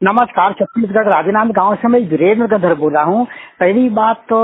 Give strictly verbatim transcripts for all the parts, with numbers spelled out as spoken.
नमस्कार, छत्तीसगढ़ राजनांद गांव से मैं वीरेंद्र गंधर बोल रहा हूँ। पहली बात तो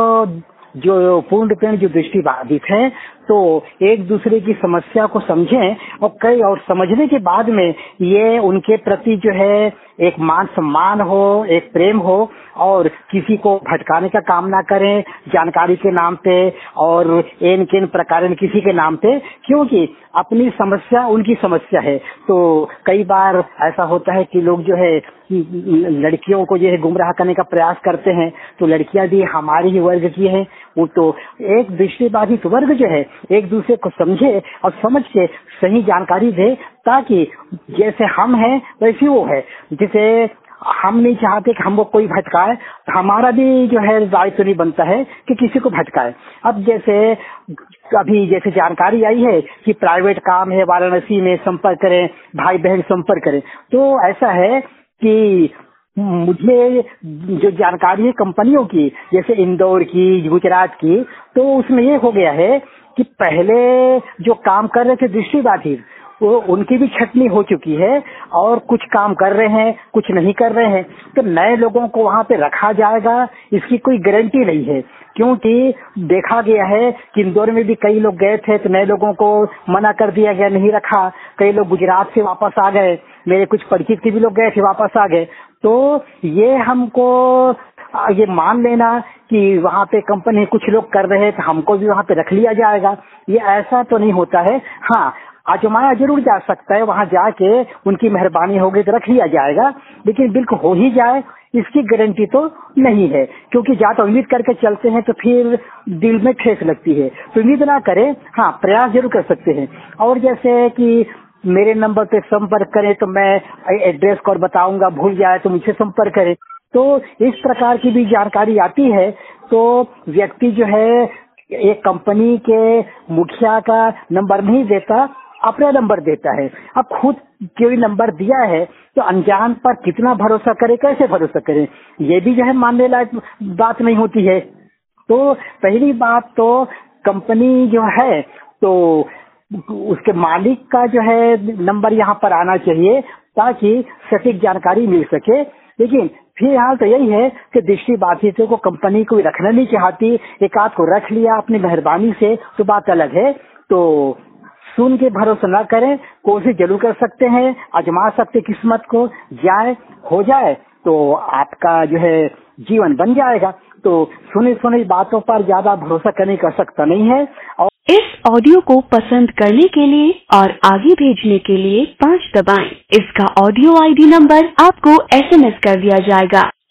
जो पूर्णपेण जो दृष्टिबाधित है तो एक दूसरे की समस्या को समझें और कई और समझने के बाद में ये उनके प्रति जो है एक मान सम्मान हो, एक प्रेम हो और किसी को भटकाने का काम ना करें जानकारी के नाम पे और इन किन प्रकार किसी के नाम पे, क्योंकि अपनी समस्या उनकी समस्या है। तो कई बार ऐसा होता है कि लोग जो है लड़कियों को जो है गुमराह करने का प्रयास करते हैं, तो लड़कियां भी हमारे ही वर्ग की हैं। वो तो एक दृष्टिबाधित वर्ग जो है एक दूसरे को समझे और समझ के सही जानकारी दे, ताकि जैसे हम हैं वैसे वो है। जैसे हम नहीं चाहते कि हमको कोई भटकाए, हमारा भी जो है दायित्व तो नहीं बनता है कि किसी को भटकाए। अब जैसे अभी जैसे जानकारी आई है कि प्राइवेट काम है वाराणसी में, संपर्क करें, भाई बहन संपर्क करें। तो ऐसा है कि मुझे जो जानकारी है कंपनियों की, जैसे इंदौर की, गुजरात की, तो उसमें ये हो गया है कि पहले जो काम कर रहे थे दृष्टिबाधित वो उनकी भी छटनी हो चुकी है और कुछ काम कर रहे हैं, कुछ नहीं कर रहे हैं। तो नए लोगों को वहाँ पे रखा जाएगा इसकी कोई गारंटी नहीं है, क्योंकि देखा गया है कि इंदौर में भी कई लोग गए थे तो नए लोगों को मना कर दिया गया, नहीं रखा। कई लोग गुजरात से वापस आ गए, मेरे कुछ परिचित के भी लोग गए थे वापस आ गए। तो ये हमको ये मान लेना कि वहाँ पे कंपनी कुछ लोग कर रहे हैं तो हमको भी वहाँ पे रख लिया जाएगा, ये ऐसा तो नहीं होता है। हाँ, आजमाया जरूर जा सकता है, वहाँ जाके उनकी मेहरबानी होगी तो रख लिया जाएगा, लेकिन बिल्कुल हो ही जाए इसकी गारंटी तो नहीं है, क्योंकि जा तो उम्मीद करके चलते हैं तो फिर दिल में ठेस लगती है। तो उम्मीद ना करें, हाँ प्रयास जरूर कर सकते हैं। और जैसे कि मेरे नंबर पे संपर्क करें तो मैं एड्रेस को बताऊंगा, भूल जाए तो मुझसे संपर्क करें। तो इस प्रकार की भी जानकारी आती है तो व्यक्ति जो है एक कंपनी के मुखिया का नंबर नहीं देता, अपना नंबर देता है। अब खुद कोई नंबर दिया है तो अनजान पर कितना भरोसा करे, कैसे भरोसा करें, ये भी जो है मानने लायक बात नहीं होती है। तो पहली बात तो कंपनी जो है तो उसके मालिक का जो है नंबर यहाँ पर आना चाहिए ताकि सटीक जानकारी मिल सके। लेकिन फिलहाल तो यही है कि दृष्टिबाधितों को कंपनी कोई रखना नहीं चाहती, एक आध को रख लिया अपनी मेहरबानी से तो बात अलग है। तो सुन के भरोसा न करें, कोशिश जरूर कर सकते हैं, आजमा सकते किस्मत को, जाए हो जाए तो आपका जो है जीवन बन जाएगा। तो सुनी सुनी बातों पर ज्यादा भरोसा करने का सकता नहीं है। और इस ऑडियो को पसंद करने के लिए और आगे भेजने के लिए पाँच दबाएं। इसका ऑडियो आईडी नंबर आपको एसएमएस कर दिया जाएगा।